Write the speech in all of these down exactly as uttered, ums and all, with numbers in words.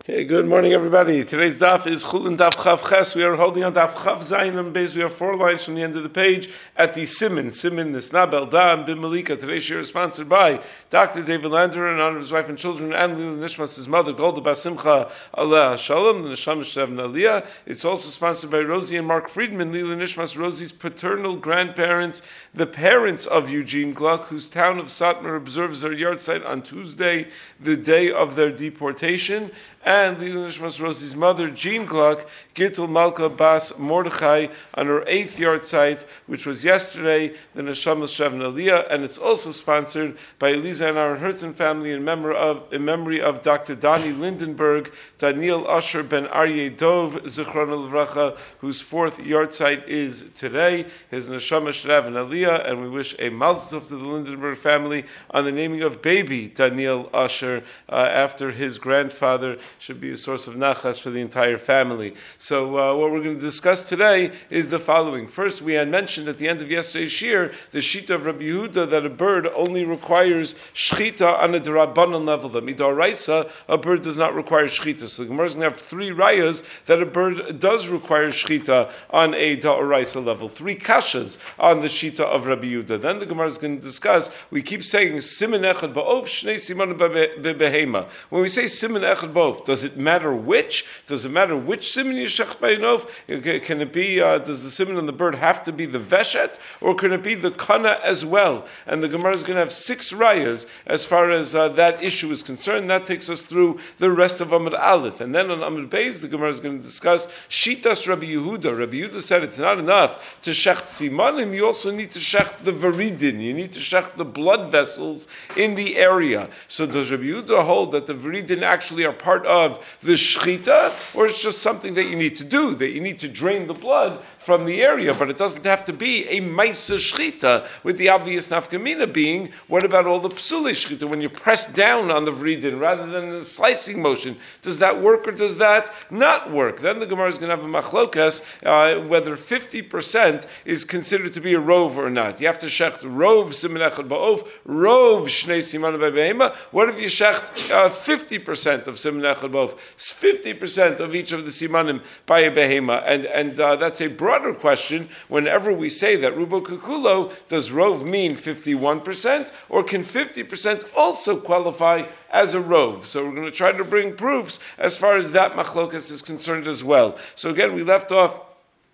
Hey, good morning, everybody. Today's daf is Chulin Daf Chav Ches. We are holding on Daf Chav Zayin and Beis. We are four lines from the end of the page at the Siman. Siman Nisnabel Dam Bim Malika. Today's share is sponsored by Doctor David Lander in honor of his wife and children, and Lila Nishmas, his mother, Golda Bas Simcha Aleh Shalom, the Neshama Shevna Aliyah. It's also sponsored by Rosie and Mark Friedman, Lila Nishmas, Rosie's paternal grandparents, the parents of Eugene Gluck, whose town of Satmar observes their yahrzeit on Tuesday, the day of their deportation. And Lila Nishmas Rosie's mother, Jean Gluck, Gittel Malka Bas Mordechai, on her eighth yahrzeit, which was yesterday, the Neshama Shevna Aliyah, and it's also sponsored by Eliza and Aaron Hertzen family in memory of in memory of Doctor Donnie Lindenberg, Daniel Usher Ben Aryeh Dov, Zichron Levracha, whose fourth yahrzeit is today. His Neshama Shevna Aliyah, and we wish a mazel tov to the Lindenberg family on the naming of baby Daniel Usher uh, after his grandfather. Should be a source of nachas for the entire family. So uh, what we're going to discuss today is the following. First, we had mentioned at the end of yesterday's shir the shita of Rabbi Yehuda that a bird only requires shchita on a d'Rabbanan level. The midoraisa, a bird does not require shchita. So the Gemara is going to have three rayas that a bird does require shchita on a d'Oraisa level. Three kashas on the shita of Rabbi Yehuda. Then the Gemara is going to discuss, we keep saying siman echad ba'ov shnei simanim b'behema. When we say siman echad ba'ov, does it matter which? Does it matter which siman you shech b'inov? Can it be, uh, does the siman on the bird have to be the veshet, or can it be the kana as well? And the Gemara is going to have six rayas as far as uh, that issue is concerned. That takes us through the rest of Amud Aleph. And then on Amud Beis, the Gemara is going to discuss Shitas Rabbi Yehuda. Rabbi Yehuda said it's not enough to shech simanim, you also need to shech the veridin. You need to shech the blood vessels in the area. So does Rabbi Yehuda hold that the veridin actually are part of the shchita, or it's just something that you need to do, that you need to drain the blood from the area, but it doesn't have to be a maisa shchita, with the obvious nafkamina being, what about all the psuli shchita, when you press down on the vridin rather than the slicing motion? Does that work or does that not work? Then the Gemara is going to have a machlokas, uh, whether fifty percent is considered to be a rove or not. You have to shecht rove siman echad ba'ov, rove shnei simanim b'behema. What if you shecht uh, fifty percent of siman echad ba'ov, fifty percent of each of the simanim by a behema? And, and uh, that's a broader question. Whenever we say that rubo kukulo, does rove mean fifty-one percent, or can fifty percent also qualify as a rove? So we're going to try to bring proofs as far as that machlokas is concerned as well. So again, we left off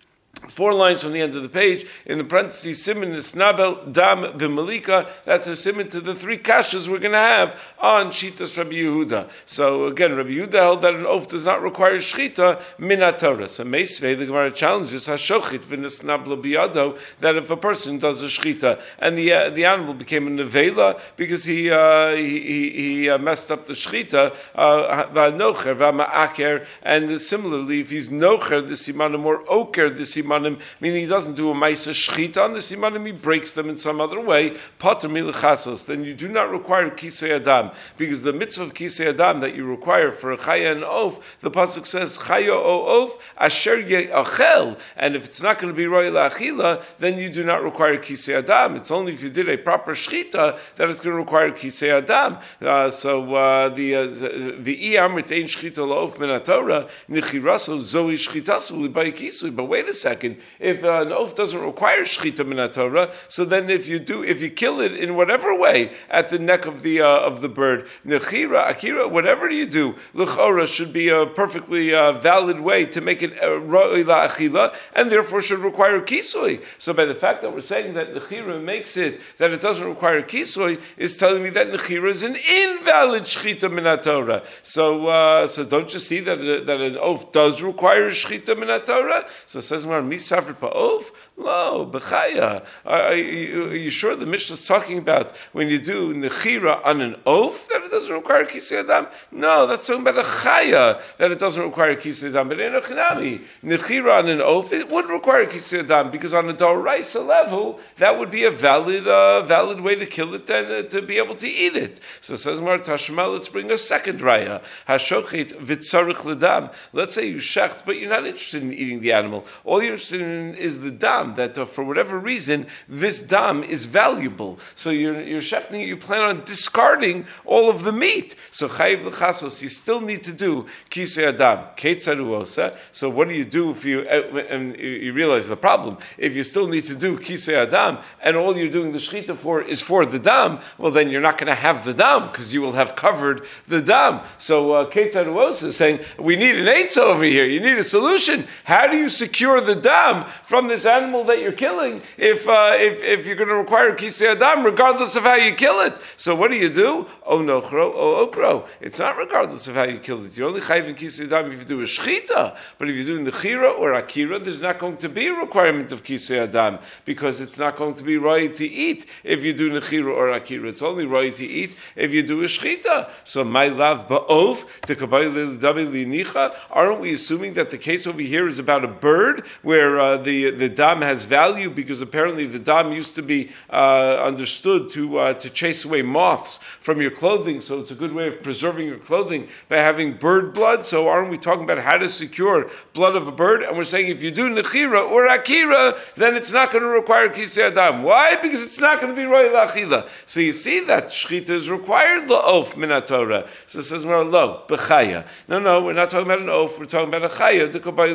four lines from the end of the page. In the parentheses, siman nisnabel dam b'malika. That's a siman to the three kashas we're going to have on Shitas Rabbi Yehuda. So again, Rabbi Yehuda held that an oath does not require shchita min haTorah. So Meisvei, the Gemara challenges hashochit v'nisnabla biyado, that if a person does a shchita and the uh, the animal became a nevela because he uh, he he, he uh, messed up the shchita, va'nocher va'ma'aker, and similarly, if he's nocher the simanim or oker the simanim, meaning he doesn't do a maisa shchita on the simanim, he breaks them in some other way, pater milichasos, then you do not require kisei adam, because the mitzvah of kisei adam that you require for a chaya and oaf, the pasuk says chaya o oaf asher ye'achel, and if it's not going to be roy la'achila, then you do not require kisei adam. It's only if you did a proper shchita that it's going to require kisei adam. Uh, so uh, the the iyamrit ein shchita la'oaf min haTorah nichiraso zoi shchitasu by kisui. But wait a second. If uh, an oath doesn't require shchita min haTorah, so then if you do, if you kill it in whatever way at the neck of the uh, of the bird, nechira, akira, whatever you do, l'chora should be a perfectly uh, valid way to make it ro'i la'achila, and therefore should require kisui. So by the fact that we're saying that nechira makes it that it doesn't require kisui, is telling me that nechira is an invalid shchita min haTorah. So uh, so don't you see that uh, that an oath does require shchita min haTorah? So it says misafrit pa'of. Lo, b'chaya. Are you sure the Mishnah is talking about when you do nechira on an oath that it doesn't require kisei adam? No, that's talking about a chaya that it doesn't require kisei adam. But in a chinami, nechira on an oath, it would require kisei adam, because on a d'oraisa level, that would be a valid, uh, valid way to kill it and uh, to be able to eat it. So it says Mar Tashma, let's bring a second raya. Hashochet v'tzarich ledam. Let's say you shecht, but you're not interested in eating the animal. All you're interested in is the dam. dam, that uh, for whatever reason, this dam is valuable. So you're, you're shechting, you plan on discarding all of the meat. So chayiv l'chasos, you still need to do kisei adam. Keitzaru osa. So what do you do if you, and you realize the problem, if you still need to do kisei adam, and all you're doing the shechita for is for the dam, well then you're not going to have the dam, because you will have covered the dam. So Keitzaru osa is saying, we need an eitzah over here, you need a solution. How do you secure the dam from this animal that you're killing if uh, if, if you're going to require kisei adam regardless of how you kill it? So what do you do? Oh nochro, oh okro. It's not regardless of how you kill it. You're only chayiv in kisei adam if you do a shechita. But if you do nechira or akira, there's not going to be a requirement of kisei adam, because it's not going to be right to eat if you do nechira or akira. It's only right to eat if you do a shechita. So my lav ba'ov to kabayil dami linicha. Aren't we assuming that the case over here is about a bird where uh, the the dam has value, because apparently the dam used to be uh, understood to uh, to chase away moths from your clothing, so it's a good way of preserving your clothing by having bird blood. So aren't we talking about how to secure blood of a bird? And we're saying if you do nechira or akira, then it's not going to require kisei adam. Why? Because it's not going to be roy la'achila. So you see that shechita is required la'of min haTorah. So it says more lo b'chaya. No, no, we're not talking about an oaf. We're talking about a chaya.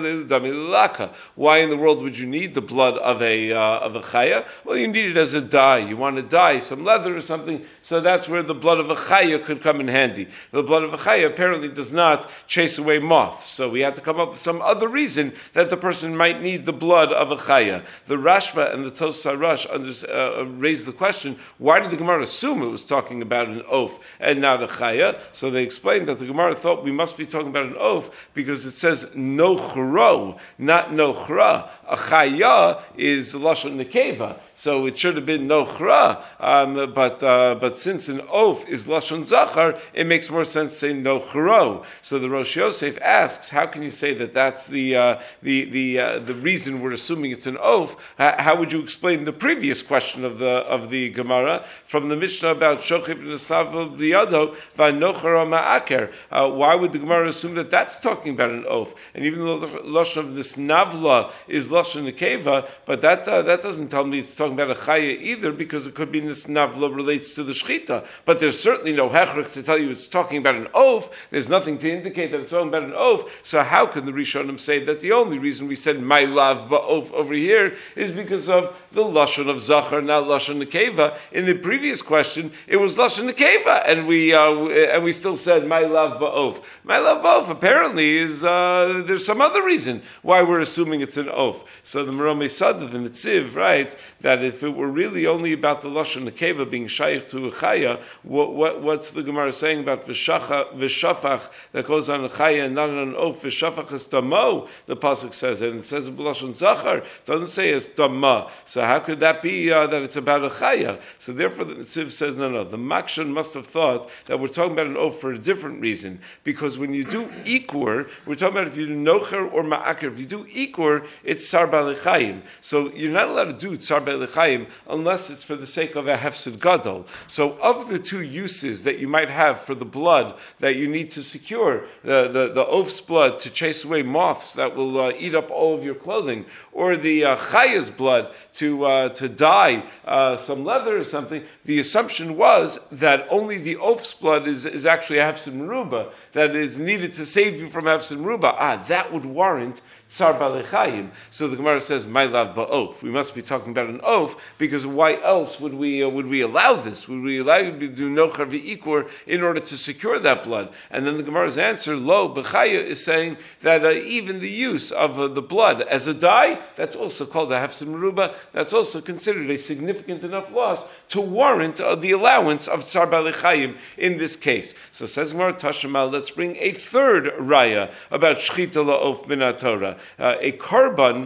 Why in the world would you need the blood of a uh, of a chaya? Well, you need it as a dye. You want to dye some leather or something. So that's where the blood of a chaya could come in handy. The blood of a chaya apparently does not chase away moths. So we had to come up with some other reason that the person might need the blood of a chaya. The Rashba and the Tosafos Rush under, uh, raised the question: why did the Gemara assume it was talking about an oaf and not a chaya? So they explained that the Gemara thought we must be talking about an oaf because it says nochro, not nochra. A chaya is lashon nekeva, so it should have been nochra. Um, but uh, but since an oaf is lashon zachar, it makes more sense to say nochro. So the Rosh Yosef asks, how can you say that that's the uh, the the uh, the reason we're assuming it's an oaf? How, how would you explain the previous question of the of the Gemara from the Mishnah about shochiv nesav b'yado v'nochra ma'aker? Uh, why would the Gemara assume that that's talking about an oaf? And even though the lashon of nisnavla is lashon nekeva, but that uh, that doesn't tell me it's talking about a chaya either, because it could be nisnavla relates to the shechita. But there's certainly no hechrich to tell you it's talking about an oaf. There's nothing to indicate that it's talking about an oaf. So how can the Rishonim say that the only reason we said my lav ba'of over here is because of the lashon of zachar, not lashon nekeva? In the previous question, it was lashon nekeva, and we uh, and we still said my lav ba'of. My lav ba'of apparently is uh, there's some other reason why we're assuming it's an oaf. So the Meromei Sada, the Netziv, writes that if it were really only about the lashon nekeva being shaykh to a chaya, what, what what's the Gemara saying about v'shafach that goes on a chaya and not on an oaf? V'shafach is damo, the pasuk says, and it says in lashon zachar. It doesn't say it's dama. So how could that be uh, that it's about a chaya? So therefore, the Netziv says no, no. The Makshan must have thought that we're talking about an oaf for a different reason, because when you do ikur, we're talking about if you do nocher or ma'aker. If you do ikur, it's sar b'alechayim. So you're not allowed to do tsar b'alechayim unless it's for the sake of a hefsid gadol. So of the two uses that you might have for the blood that you need to secure, the the, the oaf's blood to chase away moths that will uh, eat up all of your clothing, or the uh, chaya's blood to uh, to dye uh, some leather or something, the assumption was that only the oaf's blood is, is actually a hefsid meruba that is needed to save you from hefsid meruba. Ah, that would warrant tsar b'alechayim. So the Gemara says, "My lav ba'of." We must be talking about an oaf, because why else would we uh, would we allow this? Would we allow you to do nochar v'ikur in order to secure that blood? And then the Gemara's answer, "Lo b'chaya," is saying that uh, even the use of uh, the blood as a dye, that's also called a hefsid meruba. That's also considered a significant enough loss to warrant uh, the allowance of tsar b'alechayim in this case. So says Gemara Tashema, let's bring a third raya about shchita la'of min haTorah. Uh, a korban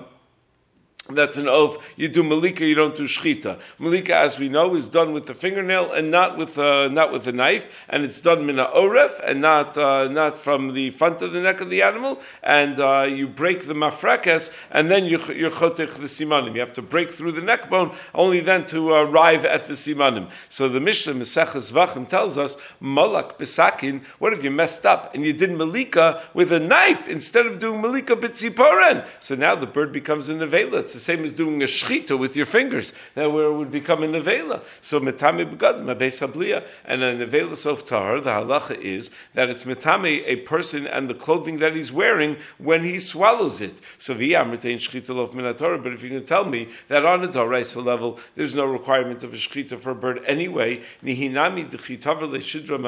that's an oath, you do malika, you don't do shchita. Malika, as we know, is done with the fingernail and not with uh, not with a knife, and it's done mina oref and not uh, not from the front of the neck of the animal. And uh, you break the mafrekes, and then you you're chotech the simanim. You have to break through the neck bone, only then to arrive at the simanim. So the Mishnah Meseches Vachim tells us, malak besakin. What if you messed up and you did malika with a knife instead of doing malika b'tziporen? So now the bird becomes a nevela. the same as doing a shchita with your fingers, that where it would become a nevela. So metame begadim, a beis habliya, and a nevela sof tahar, the halacha is that it's metame a person and the clothing that he's wearing when he swallows it. So v'yam retain shchita lof min haTorah, but if you're going to tell me that on a d'oraisa level, there's no requirement of a shchita for a bird anyway, nihinami d'chitav le'shidra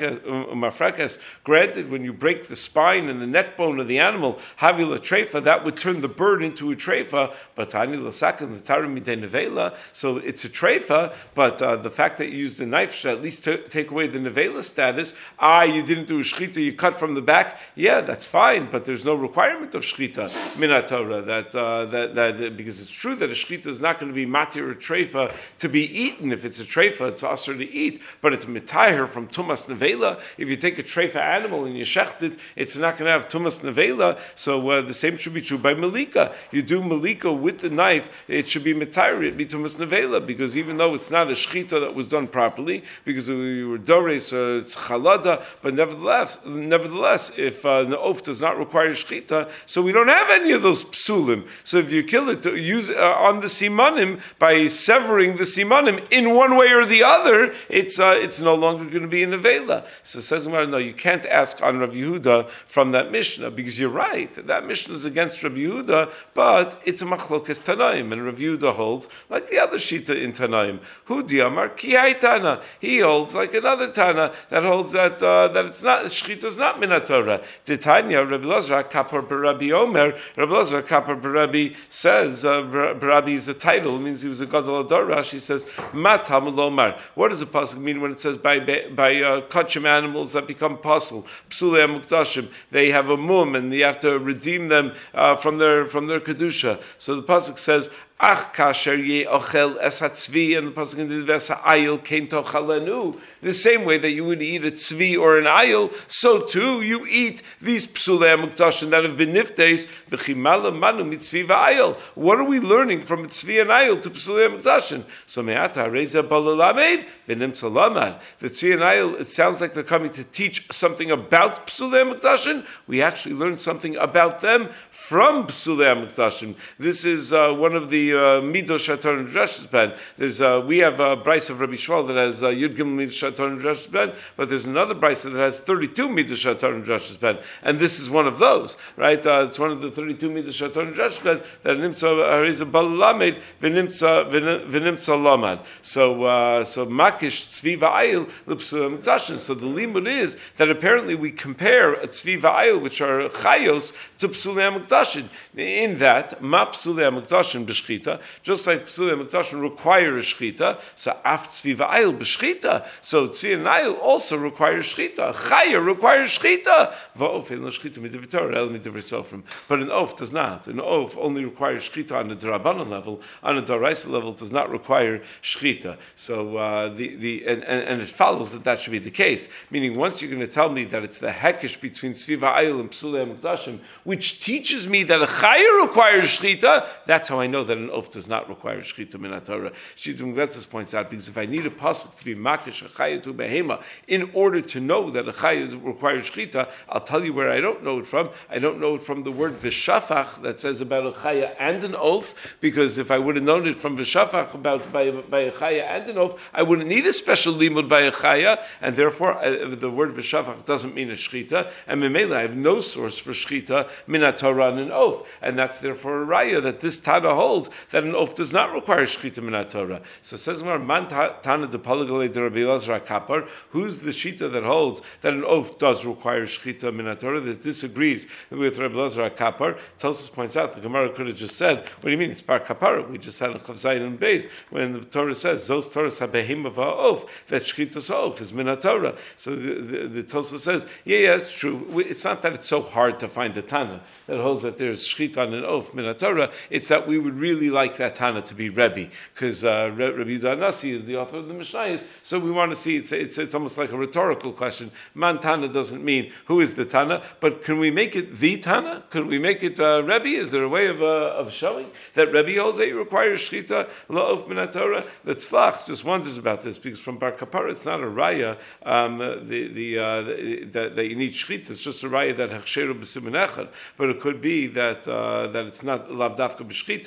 mafrakas, granted, when you break the spine and the neck bone of the animal, havila treifa, that would turn the bird into a treifa, but ani l'sakan l'tarim midei nevela, so it's a treifa, but uh, the fact that you used a knife should at least t- take away the nevela status. Ah, you didn't do a shchita, you cut from the back, yeah, that's fine, but there's no requirement of shchita min haTorah, that, uh, that, that, because it's true that a shchita is not going to be matir or treifa to be eaten. If it's a treifa, it's also to eat, but it's mitahir from tumas nevela. If you take a treifa animal and you shecht it, it's not going to have tumas nevela. So uh, the same should be true by malika. You do malika with the knife, it should be mitahir, it be tumas nevela, because even though it's not a shchita that was done properly, because you were dores or it's chalada, but nevertheless, nevertheless, if uh, the oaf does not require shchita, so we don't have any of those psulim. So if you kill it, to use uh, on the simanim by severing the simanim in one way or the other, it's uh, it's no longer going to be a nevela. So it says, no, you can't ask on Rabbi Yehuda from that Mishnah, because you're right, that Mishnah is against Rabbi Yehuda, but it's a machlokes Tanaim, and Rabbi Yehuda holds like the other shita in Tanaim. Hu diamar ki hay Tana. He holds like another Tana that holds that uh, that it's not shchita is not min haTorah. Titania Rabbi Lazar kapar b'Rabbi Omer. Rabbi Lazar kapar b'Rabbi says uh, b'Rabbi is a title, it means he was a gadol ador. Rashi says mat hamulomar. What does the pasuk mean when it says by by uh, kachim animals that become pasul psulei amukdashim? They have a mum and you have to redeem them uh, from their from their kedusha. So the pasuk says, Ach kasher ye ochel es hatzvi, and the pasuk in the verse ayil kein tochalenu. The same way that you would eat a tzvi or an ayil, so too you eat these psulei hamukdashim that have been niftes v'chimala manu mitzvi v'ayil. What are we learning from tzvi and ayil to psulei hamukdashim? So me'ata reza balalamed v'nimtza lamad. The tzvi and ayil, it sounds like they're coming to teach something about psulei hamukdashim. We actually learn something about them from psulei hamukdashim. This is uh, one of the Uh, Midos Shator and Dresh's Ben. There's uh, we have a Bryce of Rabbi Shmuel that has uh, Yud Gimel Midos Shator and Dresh's Ben, but there's another Bryce that has thirty-two Midos Shator and Dresh's Ben, and this is one of those, right? Uh, it's one of the thirty-two Midos Shator and Dresh's Ben that Nimtza Hariza Balalamed v'Nimtza v'Nimtza Lamad. So uh, so Makish Tzvi Va'ayil L'Psulei Hamukdashim. So the limud is that apparently we compare a Tzvi Va'ayil, which are Chayos, to Psulei Hamukdashim. In that Ma Psulei Hamukdashim b'Shchita. Just like psulei hamukdashim require a shchita, so af tzvi v'ayil b'shchita. So tzvi and ayil also require shchita. Chaya requires shchita. Va'of ein lo shchita midavitor el midavisofrim. But an oaf does not. An oaf only requires shchita on the drabanan level. On a daraisa level, does not require shchita. So uh, the the and, and, and it follows that that should be the case. Meaning, once you're going to tell me that it's the hekesh between tzvi v'ayil and psulei hamukdashim, which teaches me that a chaya requires shchita, that's how I know that an oaf does not require shchita min haTorah. Shittim Gletzes points out, because if I need a pasuk to be makish a chaya to behema in order to know that a chaya requires shchita, I'll tell you where I don't know it from. I don't know it from the word v'shafach that says about a chaya and an oaf, because if I would have known it from v'shafach about by, by a chaya and an oaf, I wouldn't need a special limud by a chaya, and therefore uh, the word v'shafach doesn't mean a shchita, and memela I have no source for shchita min haTorah and an oaf, and that's therefore a raya that this Tana holds that an oaf does not require shchita min haTorah. So it says, Man Tana de Palagale de Rabbi Elazar Kapar, who's the shita that holds that an oaf does require shchita min haTorah, that disagrees with Rabbi Elazar Kapar? Tosfos points out, the Gemara could have just said, what do you mean, it's bar kapara? We just had a Chav Zayin and Beis, when the Torah says, Zos Torah sabehim of ha'of, that shchita's oaf is min haTorah. So the, the, the Tosfos says, yeah, yeah, it's true. It's not that it's so hard to find a Tana that holds that there's shchita on an oaf min haTorah, it's that we would really like that Tana to be Rebbe, because uh, Rabbi Yehuda Nasi is the author of the Mishnayos, so we want to see, it's, it's it's almost like a rhetorical question. Man Tana doesn't mean who is the Tana, but can we make it the Tana? Can we make it uh, Rebbe? Is there a way of uh, of showing that Rebbe holds that you require shchita la'of min haTorah? The Tzlach just wonders about this, because from Bar Kapara it's not a raya um, the the, uh, the that, that you need shchita. It's just a raya that hachsheru b'simen echad, but it could be that uh, that it's not lav dafka b'shchita, that bin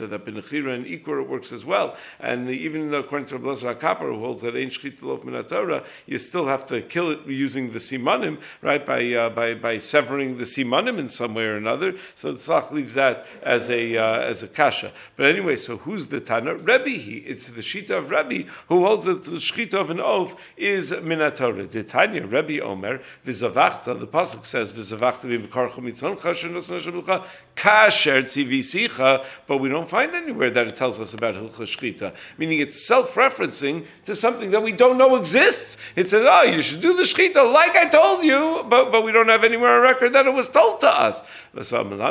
Nechira and Ikur, it works as well. And even according to Rabbi Elazar HaKapar, who holds that Ein Shchita Loaf Min HaTorah, you still have to kill it using the simanim, right? By uh, by by severing the simanim in some way or another. So the Tzlach leaves that as a uh, as a kasha. But anyway, so who's the Tana? Rebbe. He. It's the Shita of Rebbe who holds that the Shchita of an oaf is Min HaTorah. The Tanya Rebbe Omer V'zavachta. The pasuk says V'zavachta v'mikarcha mitzoncha shenosna shabulcha kasher tzivisicha. But we don't find anywhere that it tells us about Hilchos Shchita. Meaning it's self-referencing to something that we don't know exists. It says, oh, you should do the Shchita like I told you, but, but we don't have anywhere on record that it was told to us. It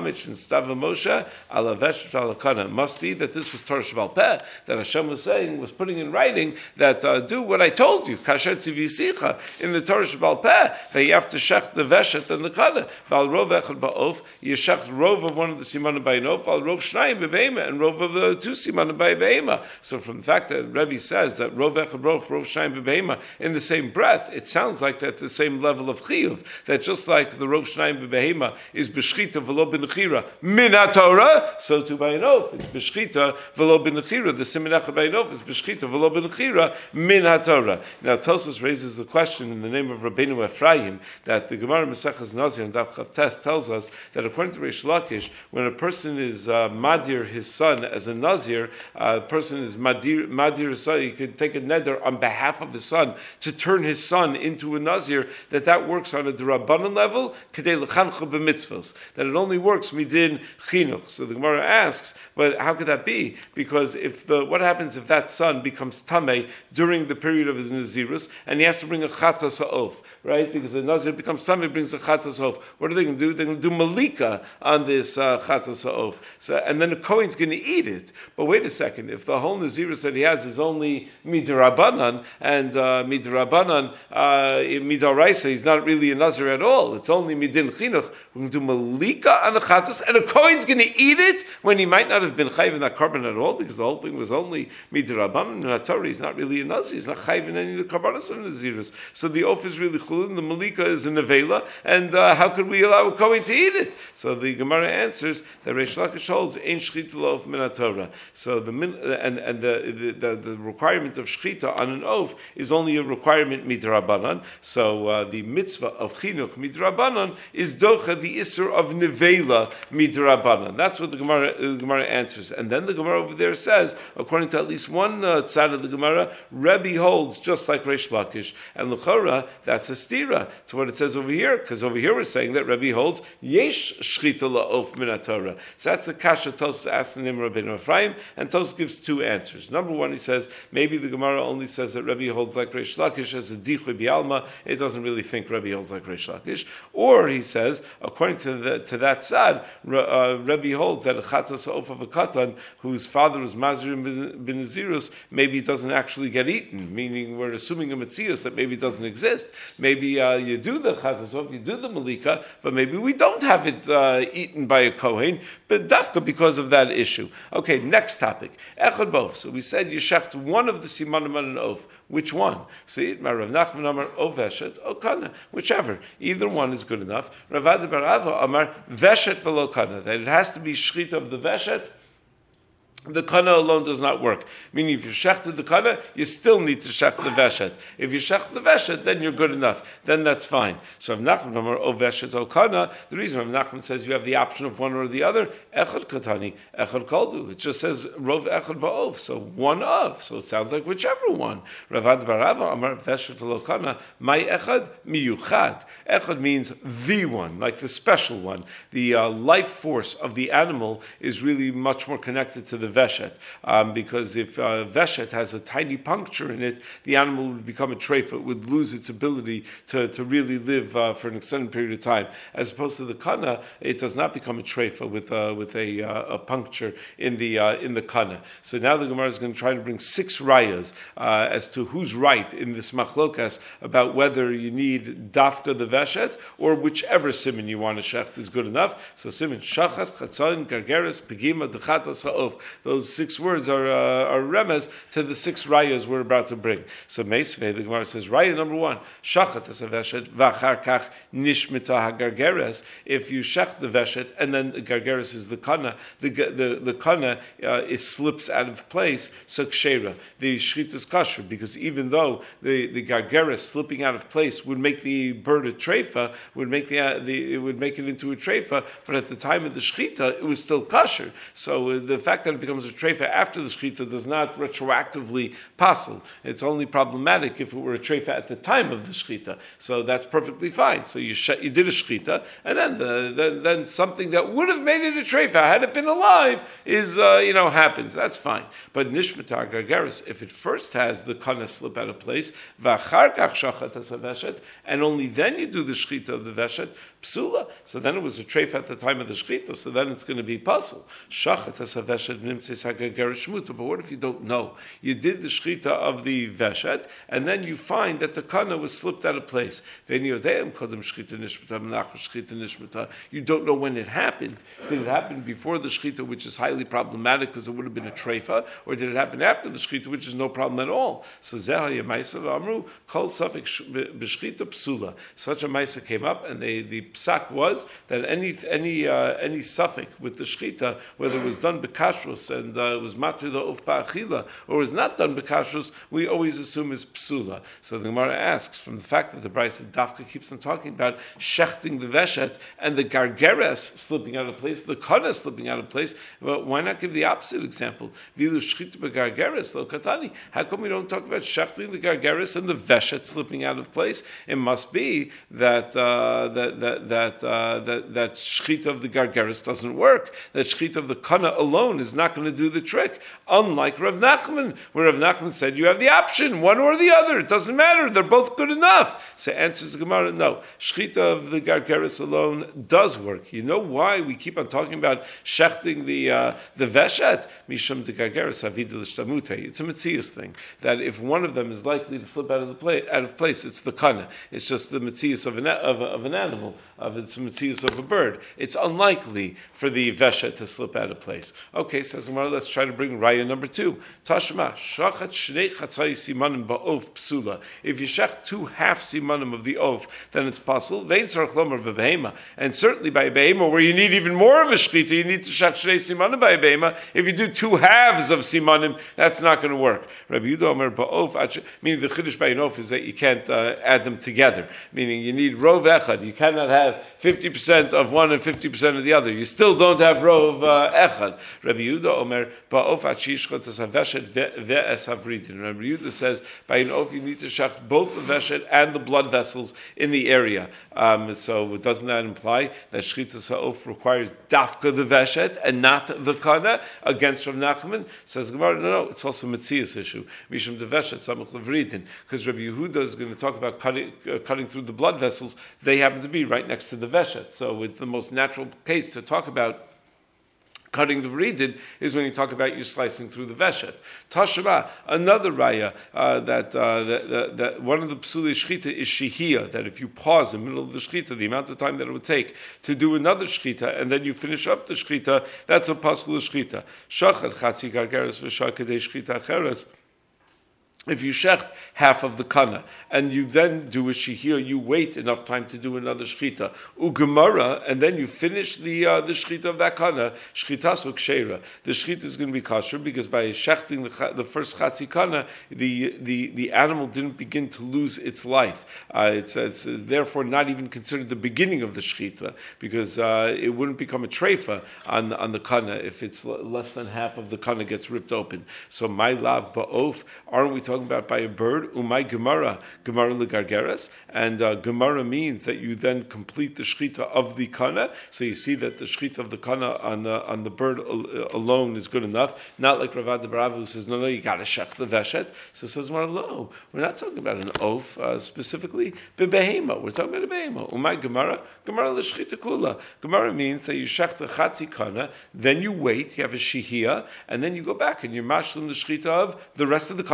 must be that this was Torah Shebal Peh, that Hashem was saying, was putting in writing that uh, do what I told you, Kasher Tzivisicha, in the Torah Shebal Peh, that you have to shech the Veshet and the Kana. Val Rov Echad Ba'of, you shech Rov of one of the Simanim Ba'inof, Val Rov Shnayim B'Be'ema, and Rov of the two Simanim Ba'Be'ema. So from the fact that Rebbe says that Rov Echad Rov, Rov Shnayim B'Be'ema, in the same breath, it sounds like that the same level of Chiyuv, that just like the Rov Shnayim B'Be'ema is B'Shchita V'lo B'Nechira Min HaTorah, so too by an oath, it's B'Shchita V'lo B'Nechira. The Siman Echad by an oath is B'Shchita V'lo B'Nechira Min HaTorah. Now Tosfos raises the question in the name of Rabbeinu Ephraim that the Gemara Maseches Nazir and Daf Chav Tes tells us that according to Reish Lakish, when a person is uh, madir his son as a Nazir, uh, a person is madir madir his son, he could take a neder on behalf of his son to turn his son into a Nazir, that that works on a D'Rabbanan level, Kedei L'chancha B'mitzvos, that it only works midin chinuch. So the Gemara asks, but how could that be? Because if the what happens if that son becomes tamei during the period of his nazirus and he has to bring a chatas ha'of, right? Because the nazir becomes tamei, brings a chatas ha'of. What are they going to do? They're going to do malika on this uh, chatas ha'of. So and then the kohen's going to eat it. But wait a second, if the whole nazirus that he has is only midrabanan and uh, midrabanan uh, midaraisa, he's not really a nazir at all. It's only midin chinuch. We're going to do malika on the chatas, and a kohen's going to eat it when he might not have been chayv in that carbon at all, because the whole thing was only midrabanan and haTorah. He's not really a nazir. He's not chayv in any of the karbanos of nazirus. So the oaf is really chulin. The malika is a nevela, and uh, how could we allow a kohen to eat it? So the Gemara answers that Reish Lakish holds ein shchita loaf min haTorah. So the min, and and the, the the requirement of shchita on an oaf is only a requirement midrabanan. So uh, the mitzvah of chinuch midrabanan is docha the isser of nevela midrabanan. That's what the Gemara, uh, the Gemara answers. And then the Gemara over there says, according to at least one uh, side of the Gemara, Rebbe holds just like Reish Lakish, and l'chora that's a stira to what it says over here, because over here we're saying that Rebbe holds yesh shchita la'of min haTorah. So that's the kasha Tosfos asked the name of Rabbeinu Ephraim, and Tosfos gives two answers. Number one, he says maybe the Gemara only says that Rebbe holds like Reish Lakish as a dichui bialma. It doesn't really think Rebbe holds like Reish Lakish. Or he says, according to the, to that side, uh, Rebbe holds that a chatos ha'of of a katan whose father was Mazir bin Nazirus, maybe it doesn't actually get eaten, meaning we're assuming a metzius that maybe it doesn't exist. Maybe uh, you do the chatos ha'of, you do the malika, but maybe we don't have it uh, eaten by a kohen, but dafka because of that issue. Okay, next topic. Echad bof. So we said you shecht one of the simanim on an oaf. Which one? See, Rav Nachman Amar o veshet o kana, whichever. Either one is good enough. Rav Ada bar Ava Amar veshet v'lo kana, that it has to be shchita of the veshet. The kana alone does not work. Meaning, if you shechted the kana, you still need to shech the veshet. If you shech the veshet, then you're good enough. Then that's fine. So, Rav Nachman Amar o veshet o kana. The reason Rav Nachman says you have the option of one or the other, echad katani, echad koldu. It just says rov echad ba'ov, so one of. So it sounds like whichever one. Rav Ada bar Ava Amar veshet v'lo kana. My echad miyuchad. Echad means the one, like the special one. The uh, life force of the animal is really much more connected to the veshet, um, because if uh, veshet has a tiny puncture in it, the animal would become a treifa, it would lose its ability to, to really live uh, for an extended period of time. As opposed to the kana, it does not become a treifa with uh, with a, uh, a puncture in the uh, in the kana. So now the Gemara is going to try to bring six rayas uh, as to who's right in this machlokas about whether you need dafka the veshet or whichever siman you want to shecht is good enough. So siman shachat, chatzon, gargeres, pegima, dechatas ha'of. Those six words are uh, are remes to the six rayas we're about to bring. So Meisvei, the Gemara says, raya number one, shachat es haveshet v'achar kach nishmita hagargeres. If you shech the veshet and then the gargeres is the kana, the the the kana uh, is slips out of place. So kshera, the shchita is kosher, because even though the the gargeres slipping out of place would make the bird a treifa, would make the, uh, the it would make it into a treifa, but at the time of the shchita it was still kosher. So uh, the fact that it becomes a treifa after the shchita does not retroactively passel. It's only problematic if it were a treifa at the time of the shchita. So that's perfectly fine. So you sh- you did a shchita, and then the, then then something that would have made it a treifa had it been alive is uh, you know happens. That's fine. But nishmatar gargaris, if it first has the kana slip out of place, v'achar kach shachat es haveshet, and only then you do the shchita of the veshet, psula. So then it was a treifa at the time of the shchita. So then it's going to be puzzle. Shachat es haveshet nimtzis hagargaris shmuta. But what if you don't know? You did the shchita of the veshet, and then you find that the kana was slipped out of place. You don't know when it happened. Did it happen before the shchita, which is highly problematic because it would have been a treifa, or did it happen after the shchita, which is no problem at all? So zehaya ma'isa amru kol safek b'shchita psula. Such a ma'isa came up, and they, the psak was that any any uh, any suffix with the shchita, whether it was done b'kashrus and uh, it was matzah of ba'achila, or was not done b'kashrus, we always assume is psula. So the Gemara asks, from the fact that the Brisa Dafka keeps on talking about shechting the veshet and the gargeres slipping out of place, the kana slipping out of place, well, why not give the opposite example? Vilu shchita b'gargeres lo katani. How come we don't talk about shechting the gargeres and the veshet slipping out of place? It must be that uh, that that that uh, that that shchita of the gargeres doesn't work. That shchita of the kana alone is not going to do the trick. Unlike Rav Nachman, where Rav Nachman said you have the option, one or the other. It doesn't matter. They're both good enough. So answers the Gemara, no. Shchita of the gargeres alone does work. You know why we keep on talking about shechting the uh, the veshet? Mishum de gargeres avida l'shtamute. It's a metzius thing that if one of them is likely to slip out of the place, out of place, it's the kana. It's just the metzius of an of, a, of an animal. Of it's a metzius of a bird. It's unlikely for the veshet to slip out of place. Okay, says Gemara, let's try to bring raya number two. Tashma shachat shnei chatzai simanim ba'of psula. If you shech two half simanim of the oaf, then it's possible. Vein tzarich lomer b'behema, and certainly by a behema, where you need even more of a shchita, you need to shech shnei simanim by a behema. If you do two halves of simanim, that's not going to work. Rabbi Yehuda Omer ba'of, meaning the chiddush by an oaf is that you can't uh, add them together. Meaning you need rov echad. You cannot have fifty percent of one and fifty percent of the other. You still don't have rov uh, echad. Rabbi Yehuda Omer ba'of achishchot es haveshet ve'es havridin. Rabbi Yehuda says by an oaf you need to shech both the veshet and the blood vessels in the area. Um, so doesn't that imply that shchitas ha'of requires dafka the veshet and not the kana? Against Rav Nachman, says Gemara, no, no, it's also a metzius issue. Mishum the veshet samach levridin, because Rabbi Yehuda is going to talk about cutting, uh, cutting through the blood vessels. They happen to be right next to the veshet, so it's the most natural case to talk about cutting the vridin is when you talk about you slicing through the veshet. Tashma, another raya uh, that, uh, that, that that one of the psuli shchita is shihia, that if you pause in the middle of the shchita, the amount of time that it would take to do another shchita, and then you finish up the shchita, that's a pasul shchita. Shachat chatzi gargeres v'shakadei shchita acheres. If you shecht half of the kana, and you then do a shihir, you wait enough time to do another shchita, ugemara, and then you finish the uh, the shchita of that kana, shchitas ukshera. The shchita is going to be kosher because by shechting the, the first chatzi kana, the, the the animal didn't begin to lose its life. Uh, it's, it's therefore not even considered the beginning of the shchita because uh, it wouldn't become a treifa on on the kana if it's l- less than half of the kana gets ripped open. So my lav ba'of, aren't we talking about by a bird? Umay gemara, gemara legargeres, and uh, gemara means that you then complete the shchita of the kana. So you see that the shchita of the kana on the on the bird al- alone is good enough. Not like Ravad the Barav who says no, no, you got to shech the veshet. So it says no, we're not talking about an oaf uh, specifically. Bebehema, we're talking about a behema. Umay gemara, gemara l'shchita kula. Gemara means that you shech the chatzi kana, then you wait, you have a shihia, and then you go back and you're mashlim the shchita of the rest of the kana plus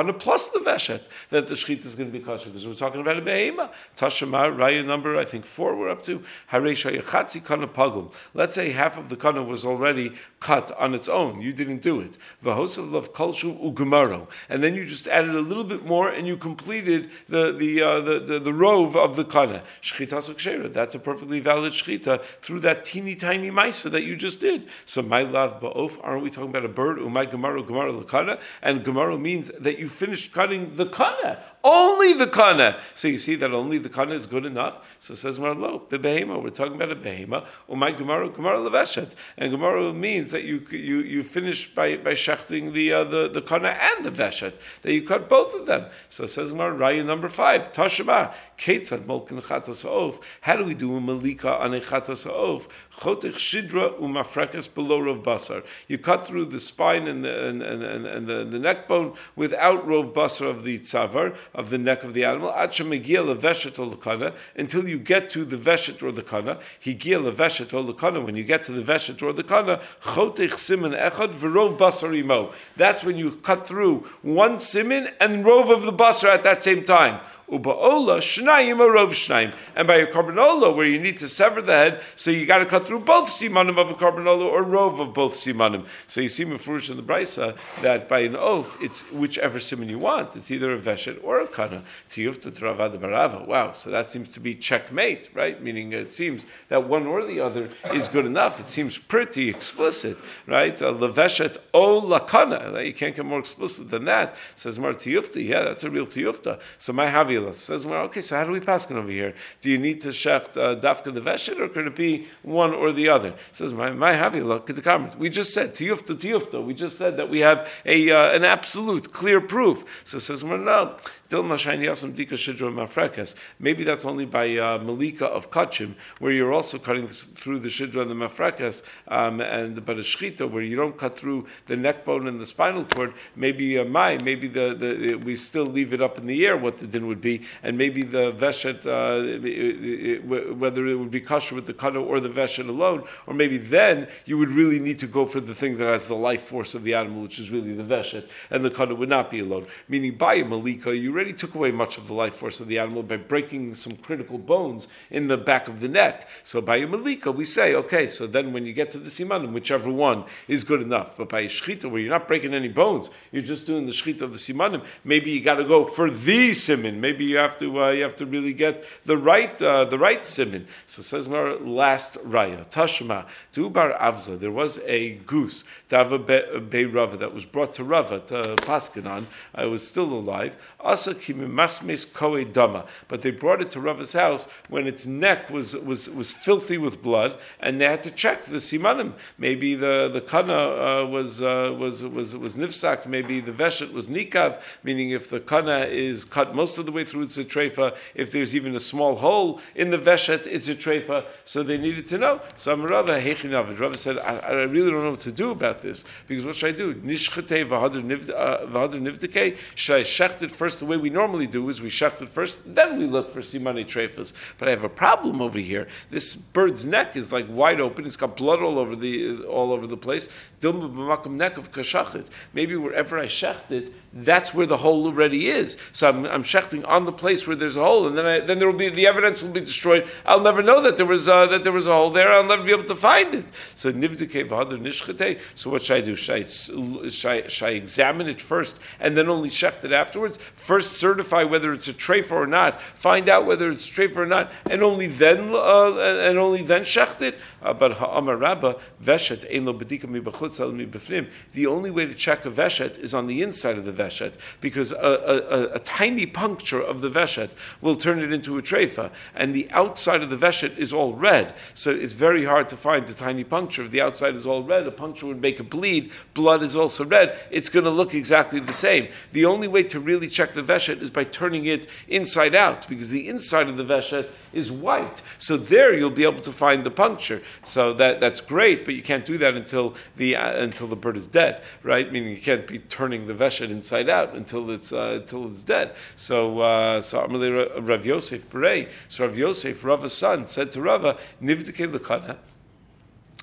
else the veshet that the shechita is going to be kosher, because we're talking about a behema. Tashema, raya number, I think four we're up to. Haresha yachatzi kana pagum. Let's say half of the kana was already cut on its own. You didn't do it. V'hosav lav kolshu ugemaro. And then you just added a little bit more and you completed the the uh, the, the, the rove of the kana. Shechita sukshera. That's a perfectly valid shechita through that teeny tiny maisa that you just did. So my love ba'of, aren't we talking about a bird? Umay gemaro gemaro lekana. And gemaro means that you finished cutting the kana. Only the kana. So you see that only the kana is good enough. So it says Marlo, the behema. We're talking about a behema. Umay gemaro gemaro leveshet. And gemaro means that you you you finish by by shechting the uh, the the kana and the veshet. That you cut both of them. So it says Mar Raya number five. Tashema ketzad molkin chatas ha'of. How do we do a malika on a chatas ha'of? Chotech shidra umafrekas below rov basar. You cut through the spine and the and and, and, and the, the neck bone without rov basar of the tzavar, of the neck of the animal. Ad shemegia leveshet or lekana, until you get to the veshet or the kana. Higia leveshet or lekana. When you get to the veshet or the kana, chotech siman echad v'rov basar imo. That's when you cut through one siman and rov of the basar at that same time. Uba'ola shnayim arov shnayim, and by a carbanola where you need to sever the head, so you got to cut through both simanim of a carbanola or rov of both simanim. So you see mefurish in the brisa that by an oath it's whichever siman you want. It's either a veshet or a kana. Tiyufta travad barava. Wow, so that seems to be checkmate, right? Meaning it seems that one or the other is good enough. It seems pretty explicit, right? Leveshet o lakana. You can't get more explicit than that. Says Mar tiyufta. Yeah, that's a real tiyufta. So my havi says, well, okay, so how do we pass it over here? Do you need to shecht uh, dafka the veshet, or could it be one or the other? Says, my my havila, the comment. We just said tiyufta tiyufta. We just said that we have a uh, an absolute clear proof. So it says, well, no. Maybe that's only by uh, malika of kachim, where you're also cutting th- through the shidra and the mafrekas, um, and but a shchita where you don't cut through the neck bone and the spinal cord. Maybe uh, my, maybe the, the we still leave it up in the air what the din would be, and maybe the veshet, uh, it, it, whether it would be kosher with the kana or the veshet alone, or maybe then you would really need to go for the thing that has the life force of the animal, which is really the veshet, and the kana would not be alone. Meaning by a malika, you already took away much of the life force of the animal by breaking some critical bones in the back of the neck. So by a malika, we say, okay, so then when you get to the simanim, whichever one is good enough. But by a shchita, where you're not breaking any bones, you're just doing the shchita of the simanim, maybe you got to go for the siman. Maybe you have to uh, you have to really get the right uh, the right siman. So says Mar, last raya tashma dubar avza. There was a goose tava be Rava that was brought to Rava to Paskinon. I was still alive. Asa kimasmes koe dama, but they brought it to Rava's house when its neck was was was filthy with blood, and they had to check the simanim. Maybe the the kana uh, was uh, was was was nifsak. Maybe the veshet was nikav, meaning if the kana is cut most of the way through, it's a treifa. If there's even a small hole in the veshet, it's a treifa. So they needed to know. So Rava hechinav. Rava said, I, I really don't know what to do about this, because what should I do? Nishchate v'hader nivdeke. Should I shecht it first the way we normally do? Is we shecht it first, then we look for simani treifas. But I have a problem over here. This bird's neck is like wide open. It's got blood all over the all over the place. Dilma b'makom neck of kashachit. Maybe wherever I shecht it, that's where the hole already is. So I'm, I'm shechting on the place where there's a hole, and then I, then there will be the evidence will be destroyed. I'll never know that there was uh, that there was a hole there. I'll never be able to find it. So nivdekei v'hader nishchate. So what should I do? Should I, should I, should I examine it first and then only shecht it afterwards? First certify whether it's a treifa or not. Find out whether it's a treifa or not, and only then uh, and only then shecht it. Uh, but ha'amar rabba veshet ein lo bedika mi b'chutz el mi b'fnim. The only way to check a veshet is on the inside of the veshet, because a, a, a, a tiny puncture of the veshet will turn it into a treifa, and the outside of the veshet is all red. So it's very hard to find a tiny puncture. If the outside is all red, a puncture would make it bleed. Blood is also red. It's going to look exactly the same. The only way to really check the veshet is by turning it inside out, because the inside of the veshet is white. So there you'll be able to find the puncture. So that that's great, but you can't do that until the uh, until the bird is dead, right? Meaning you can't be turning the veshet inside out until it's uh, until it's dead. So uh, so Amalei Rav Yosef Berei. So Rav Yosef, Rava's son, said to Rava, Nivdekei lekana.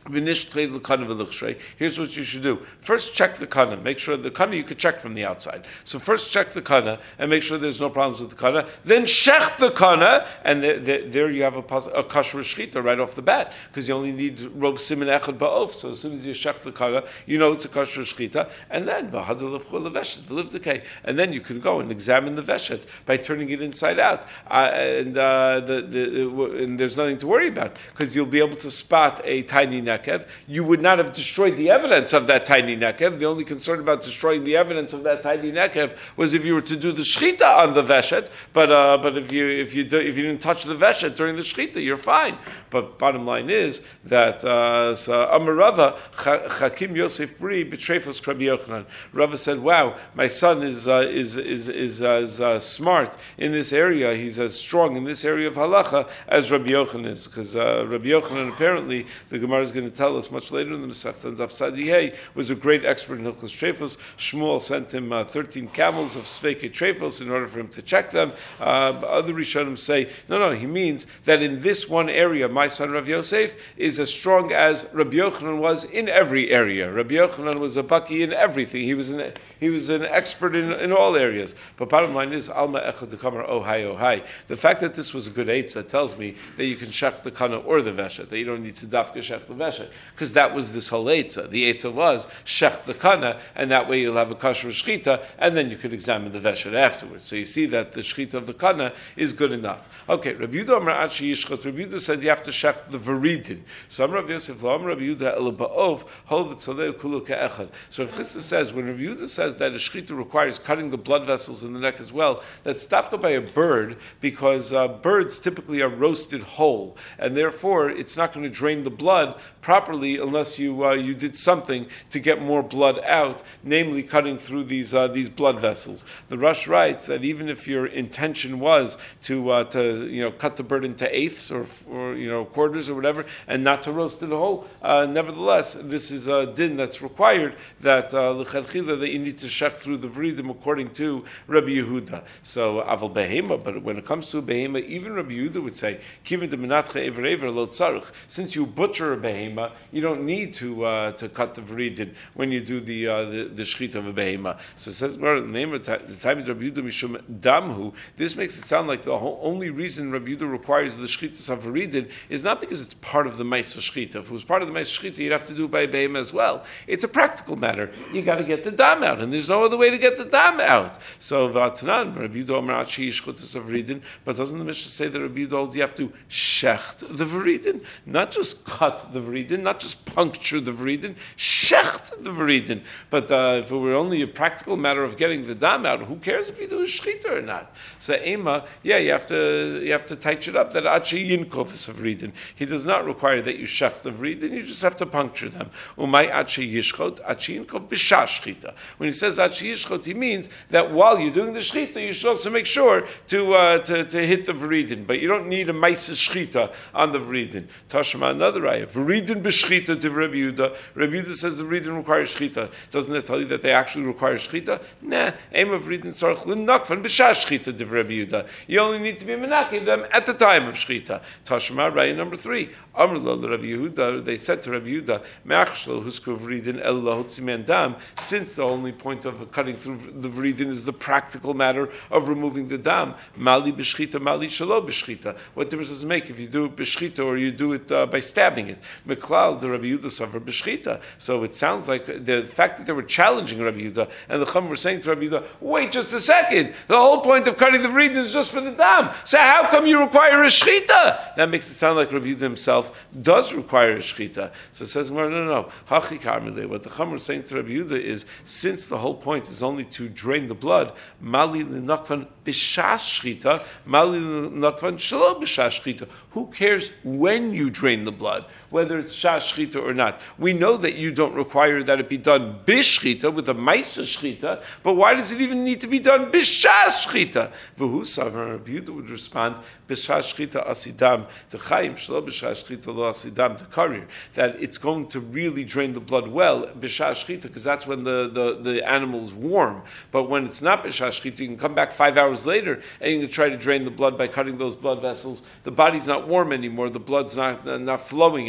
Here's what you should do. First, check the kana. Make sure the kana you could check from the outside. So first, check the kana and make sure there's no problems with the kana. Then shech the kana, and there, there, there you have a, a kasher shchita right off the bat, because you only need rov simin echad ba'of. So as soon as you shech the kana, you know it's a kasher shchita. And then v'hadol levchol leveshet v'livdekei, and then you can go and examine the veshet by turning it inside out. Uh, and uh, the, the and there's nothing to worry about, because you'll be able to spot a tiny nekev. You would not have destroyed the evidence of that tiny nekev. The only concern about destroying the evidence of that tiny nekev was if you were to do the shchita on the veshet. But uh, but if you if you do, if you didn't touch the veshet during the shchita, you're fine. But bottom line is that uh, so Amar Rava Chakim Yosef Bri B'Treifos Rabbi Yochanan. Rava said, "Wow, my son is uh, is is is as uh, smart in this area. He's as strong in this area of halacha as Rabbi Yochanan is, because uh, Rabbi Yochanan apparently the Gemara is going to tell us much later in the Masechta and Daf Tzadi was a great expert in Hilchos Treifos. Shmuel sent him uh, thirteen camels of Sveikei Treifos in order for him to check them. Uh, other Rishonim say, no, no, he means that in this one area, my son Rav Yosef is as strong as Rabbi Yochanan was in every area. Rabbi Yochanan was a baki in everything. He was an he was an expert in, in all areas. But bottom line is, Alma Echad Dekamar Oh Hai Oh Hai. The fact that this was a good eitzah tells me that you can shech the kana or the veshet, that you don't need to dafka shech the veshet. Because that was this whole eitzah. The eitzah was shech the kana, and that way you'll have a kasher shchita, and then you could examine the veshet afterwards. So you see that the shchita of the kana is good enough. Okay, Rabbi Yehuda Amar Achi Yishchot. Rabbi Yehuda says you have to shech the veridin. So Amar Rabbi Yosef Lo Amar Rabbi Yehuda El Ba'ov Hol V'Tzoleu Kulu Ke'echad. So if Chisda says, when Rabbi Yehuda says that a shchita requires cutting the blood vessels in the neck as well, that's dafka by a bird, because uh, birds typically are roasted whole, and therefore it's not going to drain the blood properly unless you uh, you did something to get more blood out, namely cutting through these uh, these blood vessels. The Rush writes that even if your intention was to uh, to you know cut the bird into eighths or or you know quarters or whatever, and not to roast it whole, uh, nevertheless this is a din that's required, that l'chadchila uh, that you need to shech through the vridim according to Rabbi Yehuda. So aval behema, but when it comes to a behema, even Rabbi Yehuda would say kivin de menatcha ever ever lo tzarich. Since you butcher a behema, you don't need to uh, to cut the vridin when you do the uh, the, the shchita of a behema. So it says, well, the name of the time of Rabbi Yehuda mishum damhu. This makes it sound like the whole, only reason Rabbi Yehuda requires the shchita of vridin is not because it's part of the ma'aseh shchita. If it was part of the ma'aseh shchita, you'd have to do it by a behema as well. It's a practical matter. You got to get the dam out, and there's no other way to get the dam out. So v'atanan Rabbi Yehuda Amar Achi Yishchot of vridin, but doesn't the Mishnah say that Rabbi Yehuda holds you have to shecht the vridin, not just cut the vridin, not just puncture the vridin, shecht the vridin. But uh, if it were only a practical matter of getting the dam out, who cares if you do a shchita or not? So ema, yeah, you have to you have to tighten it up. That achi yinkov is a vridin. He does not require that you shecht the vridin. You just have to puncture them. Umay achi yishchot achi yinkov b'shash shchita. When he says achi yishchot, he means that while you're doing the shchita, you should also make sure to uh, to, to hit the vridin. But you don't need a ma'aseh shchita on the vridin. Tashma another ayah. Vridin b'shchita to Rabbi Yehuda. Rabbi Yehuda says the vridin requires shchita. Doesn't it tell you that they actually require shchita? Nah. Aim of vridin sarach l'nakvan b'shash shchita to Rabbi Yehuda. You only need to be menakev them at the time of shchita. Tashma ayah number three. Amr lo Rabbi Yehuda. They said to Rabbi Yehuda, me'achshlo husku vridin el lahotzi men dam. Since the only point of cutting through the vridin is the practical matter of removing the dam, mali b'shchita, mali shalo b'shchita. What difference does it make if you do it b'shchita or you do it uh, by stabbing it? Meklal the Rabbi Yehuda suffer b'shchita. So it sounds like the fact that they were challenging Rabbi Yehuda and the Chum were saying to Rabbi Yehuda, wait just a second, the whole point of cutting the vridin is just for the dam. So how come you require a shchita? That makes it sound like Rabbi Yehuda himself does require a shchita. So it says, no, no, no. Hachi karmile. What the Chum were saying to Rabbi Yehuda is, since the whole point is only to drain the blood, mali l'nakvan b'shas shchita, mali l'nakvan shelo b'shas shchita. Who cares when you drain the blood, whether it's shas shchita or not? We know that you don't require that it be done b'shchita, with a ma'aseh shchita, but why does it even need to be done b'shas shchita? V'hu savar, Rabbi Yehuda would respond, b'shas shchita asidam t'chayim, shelo b'shas shchita lo asidam t'karir, that it's going to really drain the blood well, b'shas shchita, because that's when the, the, the animal's warm. But when it's not b'shas shchita, you can come back five hours later and you can try to drain the blood by cutting those blood vessels. The body's not warm anymore, the blood's not, not flowing anymore,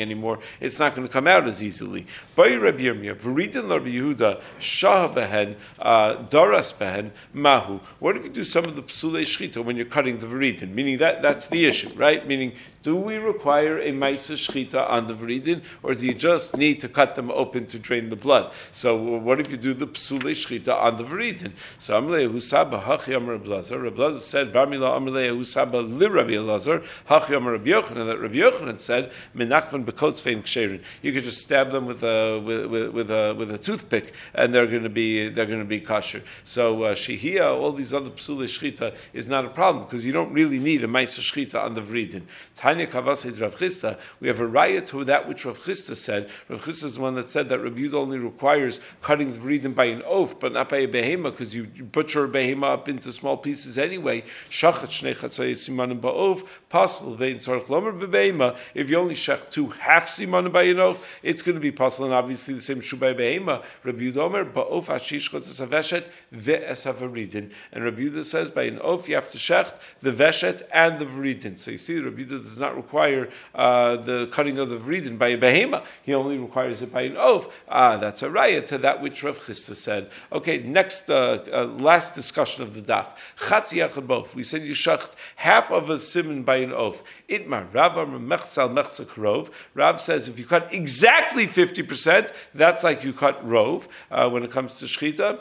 it's not going to come out as easily. By Rabbi Yirmiyah, V'ridin Rabbi Yehuda, Shah behen, Daras behen, Mahu. What if you do some of the psulei shchita when you're cutting the v'ridin? Meaning that that's the issue, right? Meaning, do we require a ma'isa shchita on the v'ridin, or do you just need to cut them open to drain the blood? So what if you do the psulei shchita on the v'ridin? So Amalei Husaba Hachi Amar Rabbi Lazar. Rabbi Lazar said, Varmila Amalei Husaba Li Rabbi Lazar Hachi Amar Rabbi Yochanan. That Rabbi Yochanan said, Menachvan bekotzvein ksherin. You could just stab them with a with with, with a with a toothpick, and they're going to be they're going to be kosher. So uh, shehia, all these other psulei shchita is not a problem because you don't really need a ma'isa shchita on the v'ridin. Tanya Kavasei Rav Chisda, we have a raya to that which Rav Chisda said. Rav Chisda is the one that said that Rabbi Yehuda only requires cutting the v'ridin by an oath, but not by a behema, because you, you butcher a behema up into small pieces anyway. Shachat shnei chatzai simanim ba'of, pasul vein tzarich lomer bebehema. If you only shech two half simanim by an oath, it's going to be pasul, and obviously the same shu by behema. Rabbi Yehuda omer ba'of ashish chotzas haveshet ve'es havaridin. And Rabbi Yehuda says by an oath you have to shecht the veshet and the v'ridin. So you see, Rabbi Yehuda does not require uh, the cutting of the v'ridin by a behema. He only requires it by an oath. Ah, that's a raya to that which Rav Chisda said. Okay, next, uh, uh, last discussion of the daf. Chatzi yachad bof. We said you shecht half of a simon by an oath. Itmar Rav Amar mechzal mechza karov. Rav says if you cut exactly fifty percent, that's like you cut rov uh, when it comes to shchita.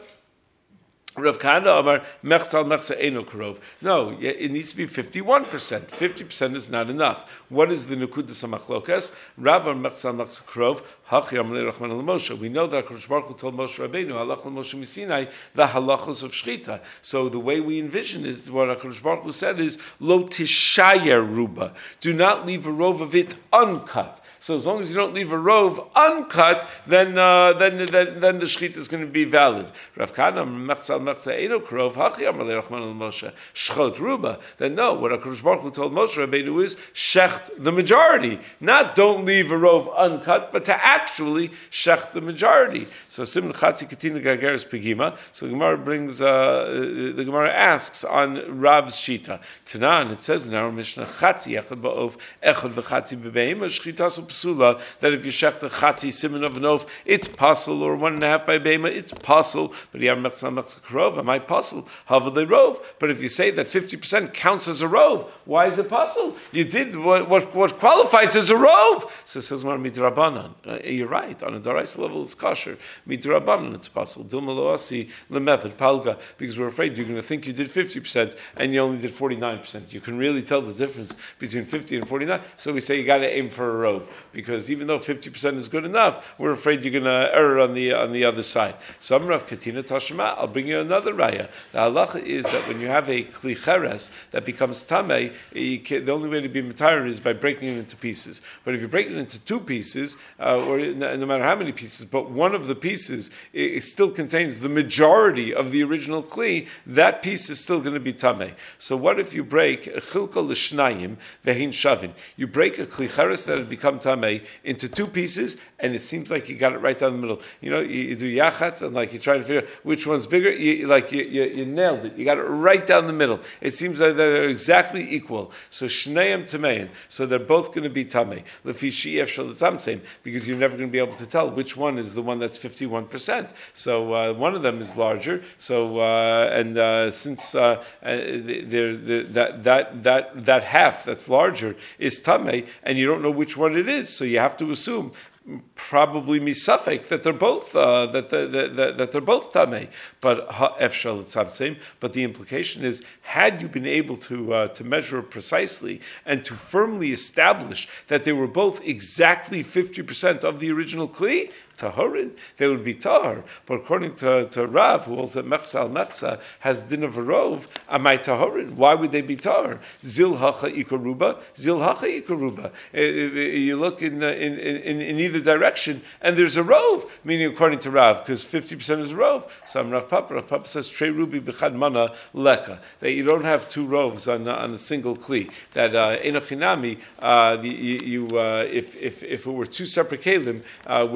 Rav Kahana Amar mechzal mechza eno karov. No, it needs to be fifty-one percent. fifty percent is not enough. What is the nekudas hamachlokas? Rav Amar mechzal mechza karov. Hachi Amalei Rachman al Moshe. We know that HaKadosh Baruch Hu told Moshe Rabbeinu halach al Moshe Misinai the halachos of shchita. So the way we envision is what HaKadosh Baruch Hu said is lo tishayer ruba. Do not leave a rove of it uncut. So as long as you don't leave a rove uncut, then uh, then, then then the shchita is going to be valid. Rav Kahana mechzal mechza eino krov hachi amalei Rachman al Moshe shchot ruba. Then no, what HaKadosh Baruch Hu told Moshe Rabbeinu is shecht the majority, not don't leave a rove uncut, but to actually shecht the majority. So simon chatzi katina gargeres pegima. So the Gemara brings uh, the Gemara asks on Rav's shita. Tanan, it says in our Mishnah chatzi echad ba'ov echad v'chatzi b'beima shchita psula, that if you shech the chatzi simon of an oath, it's pasul, or one and a half by beima, it's pasul. But yam mechzal mechza karov, am I pasul? Hava they rove. But if you say that fifty percent counts as a rove, why is it pasul? You did what, what what qualifies as a rove. So it says mar midrabanan. Uh, you're right. On a daraisa level, it's kosher. Midrabanan, it's pasul. Dilma lo asi lemevet palga, because we're afraid you're going to think you did fifty percent and you only did forty-nine percent. You can really tell the difference between fifty and forty-nine. So we say you got to aim for a rove. Because even though fifty percent is good enough, we're afraid you're going to err on the on the other side. So I'm Rav Katina Tashma. I'll bring you another raya. The halacha is that when you have a kli cheres that becomes tamei, the only way to be mitayer is by breaking it into pieces. But if you break it into two pieces, uh, or no, no matter how many pieces, but one of the pieces it, it still contains the majority of the original kli, that piece is still going to be tamei. So what if you break chilka l'shnayim vehin shavin? You break a kli cheres that has become tamei into two pieces, and it seems like you got it right down the middle. You know, you, you do yachatz, and like you try to figure out which one's bigger. You, like you, you, you nailed it. You got it right down the middle. It seems like they're exactly equal. So shneim tamein. So they're both going to be tamei. Lefi shi'ef shalatzamseim, because you're never going to be able to tell which one is the one that's fifty-one percent. So uh, one of them is larger. So uh, and uh, since uh, they're, they're, that that that that half that's larger is tamei, and you don't know which one it is, so you have to assume probably misafek that they're both uh, that, the, the, the, that they're both tamei, but efshal tzamseim. But the implication is, had you been able to uh, to measure precisely and to firmly establish that they were both exactly fifty percent of the original kli, tahorin, they would be tahor. But according to, to Rav, who holds that mechzal mechza has din of a rov, amai tahorin. Why would they be tahor? Zil hacha ikaruba, zil hacha ikaruba. You look in, in in in either direction, and there's a rov, meaning according to Rav, because fifty percent is a rov. So I'm Rav Papa. Rav Papa says trei rubi b'chad mana leka, that you don't have two rovs on on a single kli. That enochinami, uh, you, you uh, if if if it were two separate kalim, uh, where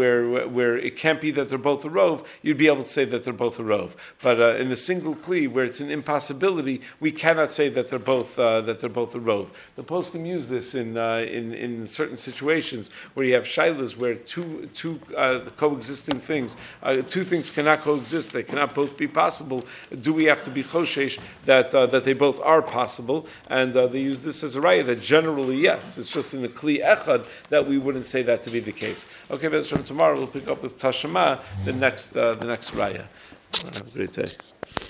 where it can't be that they're both a rove, you'd be able to say that they're both a rove. But uh, in a single kli where it's an impossibility, we cannot say that they're both uh, that they're both a rove. The poskim use this in uh, in in certain situations where you have shilas where two two uh, coexisting things, uh, two things cannot coexist; they cannot both be possible. Do we have to be choshesh that uh, that they both are possible? And uh, they use this as a raya that generally yes, it's just in the kli echad that we wouldn't say that to be the case. Okay, but tomorrow we'll pick up with Tashema, the next uh, the next raya. Have a great day.